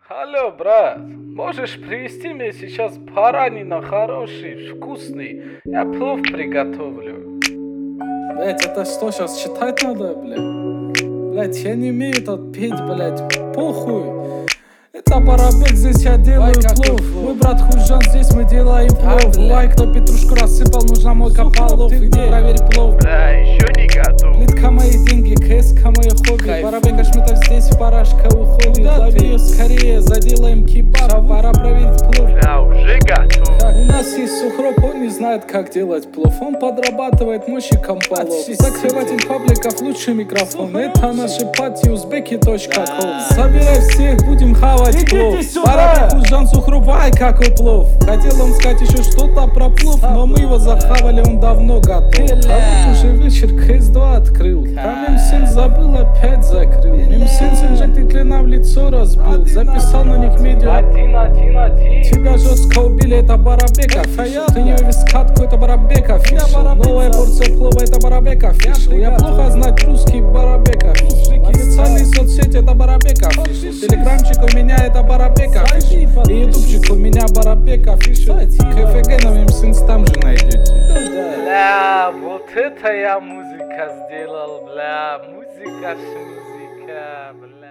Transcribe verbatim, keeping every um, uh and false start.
Алло, брат, можешь привезти мне сейчас баранина хороший, вкусный? Я плов приготовлю. Блять, это что, сейчас читать надо, блядь? Блять, я не умею тут петь, блять, похуй. Это Барабек, здесь я делаю плов. Мой брат Хужан, здесь мы делаем плов. Лайк, кто петрушку рассыпал, нужна мойка полов. Иди проверь плов. Бля, еще не готов. Плитка мои деньги, кэска мое хобби. Барабек Ашметов здесь парашка уходит. Лови ее скорее, заделаем кебаб. Пора проверить плов. Бля, уже готов. У нас есть Сухроб, он не знает, как делать плов. Он подрабатывает мойщиком полов. Закрыватель пабликов, лучший микрофон. Это наши пати узбеки точка ком. Собирай всех, будем хавать плов. Барабек Хужан, Сухроб, ай, какой плов. Хотел он сказать еще что-то про плов, но мы его захавали, он давно готов. А вот уже вечер, кс два открыл. Там эм семь забыл, опять закрыл. эм семь инжектор клина в лицо разбил. Записал на них медиа. Один, один, один. Тебя жестко убили, это Барабек офишл. Ты не увез катку, это Барабек офишл. Новая порция плова, это Барабек офишл. Я плохо знать русский, Барабек офишл. Официальные соцсети, это Барабек офишл. Телеграмчик у меня, это Барабек офишл. И ютубчик у меня Барабек офишл. КФГ на Мимсинс там же найдете. Бля, вот это я музыка сделал, бля, музыка, музыка, бля.